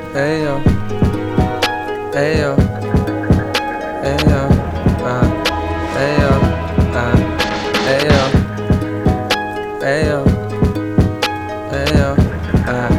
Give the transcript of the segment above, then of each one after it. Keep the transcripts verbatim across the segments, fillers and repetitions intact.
Ayo, ayo, ayo, uh, ayo, uh, ayo, ayo, ayo, uh.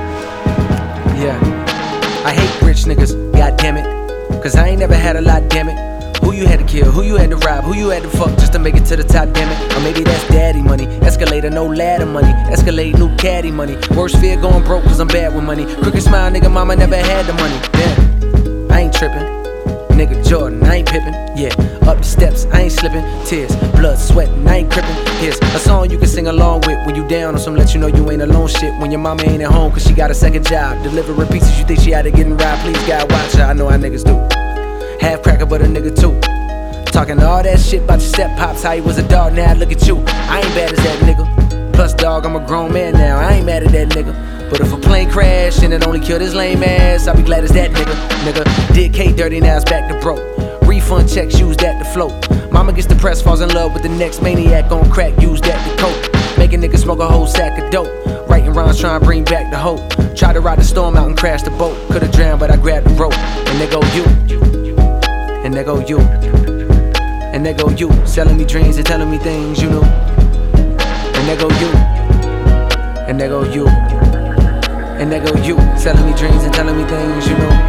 Yeah, I hate rich niggas, god damn it. Cause I ain't never had a lot, damn it. Who you had to kill, who you had to rob, who you had to fuck just to make it to the top, damn it. Or maybe that's daddy money, escalator, no ladder money, Escalade, new caddy money. Worst fear going broke cause I'm bad with money. Crooked smile, nigga, mama never had the money. Damn, I ain't tripping. Nigga Jordan, I ain't pippin'. Yeah, up the steps, I ain't slipping. Tears, blood, sweatin', I ain't crippin'. Here's a song you can sing along with when you down on some let you know you ain't alone shit. When your mama ain't at home cause she got a second job, delivering pieces you think she out of getting robbed. Please God watch her, I know how niggas do. Half cracker but a nigga too. Talking all that shit about your step pops, how he was a dog, now look at you. I ain't bad as that nigga. Plus dog, I'm a grown man now, I ain't mad at that nigga. But if a plane crash and it only killed his lame ass, I'll be glad as that nigga. Nigga did K dirty, now it's back to broke. Refund checks, use that to float. Mama gets depressed, falls in love with the next maniac on crack, use that to cope. Make a nigga smoke a whole sack of dope. Writing rhymes trying to bring back the hope. Try to ride the storm out and crash the boat. Could've drowned but I grabbed the rope. And there go you. And there go you. And there go you, selling me dreams and telling me things you knew. And there go you. And there go you. And there go you, selling me dreams and telling me things you knew.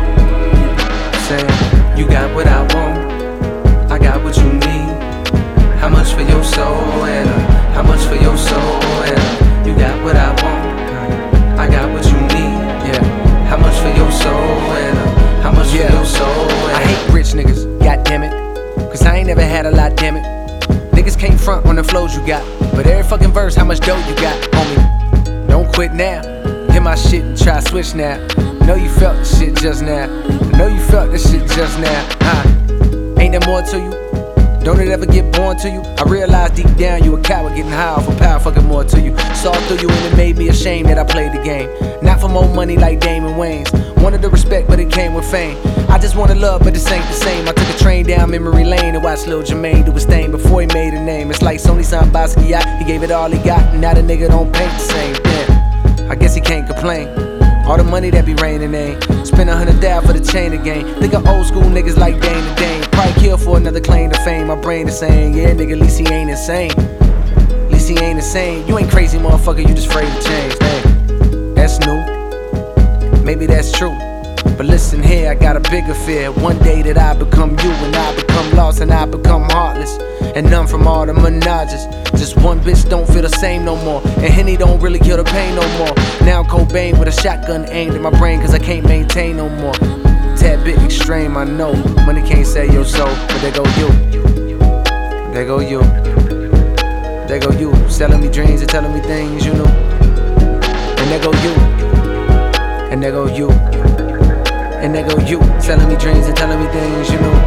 Saying, you got what I want, I got what you need. How much for your soul, and uh, how much for your soul, and uh, you got what I want, I got what you need. Yeah, how much for your soul, and uh, how much yeah. for your soul. And I hate rich niggas, god damn it. Cause I ain't never had a lot, damn it. Niggas can't front on the flows you got, but every fucking verse, how much dough you got, homie. Don't quit now, hit my shit and try switch now. Know you felt this shit just now, I know you felt this shit just now, huh? Ain't there more to you? Don't it ever get born to you? I realize deep down you a coward getting high off of power, fucking more to you. Saw through you and it made me ashamed that I played the game. Not for more money like Damon Wayans. Wanted the respect but it came with fame. I just wanted love but this ain't the same. I took a train down memory lane and watched Lil Jermaine do his thing before he made a name. It's like Sony signed Basquiat, he gave it all he got, and now the nigga don't paint the same. Damn, I guess he can't complain. All the money that be raining ain't spend a hundred down for the chain again. Think of old school niggas like Dane and Dane. Probably kill for another claim to fame. My brain is saying, yeah nigga, at least he ain't insane. At least he ain't insane. You ain't crazy motherfucker, you just afraid to change. Hey, that's new, maybe that's true. But listen here, I got a bigger fear. One day that I become you, and I become lost, and I become heartless. And none from all the menages. Just one bitch don't feel the same no more. And Henny don't really kill the pain no more. Now I'm Cobain with a shotgun aimed at my brain, cause I can't maintain no more. Tad bit extreme, I know. Money can't save your soul, but there go you. There go you. There go you, selling me dreams and telling me things you knew. And there go you. And there go you. And there go you, selling me dreams and telling me things you know.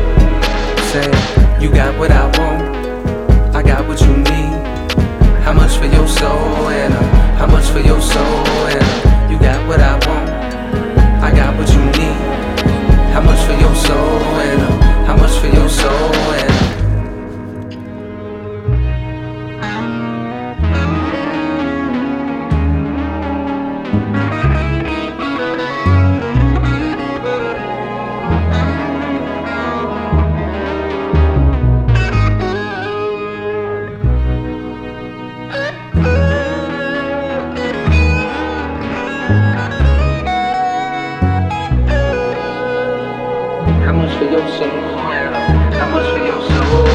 Saying, you got what I want, I got what you need. How much for your soul, and uh, how much for your soul, and uh, you got what I want, I got what you need. How much for your soul, and uh, how much for your soul, and uh, how much for your soul? How much for your soul?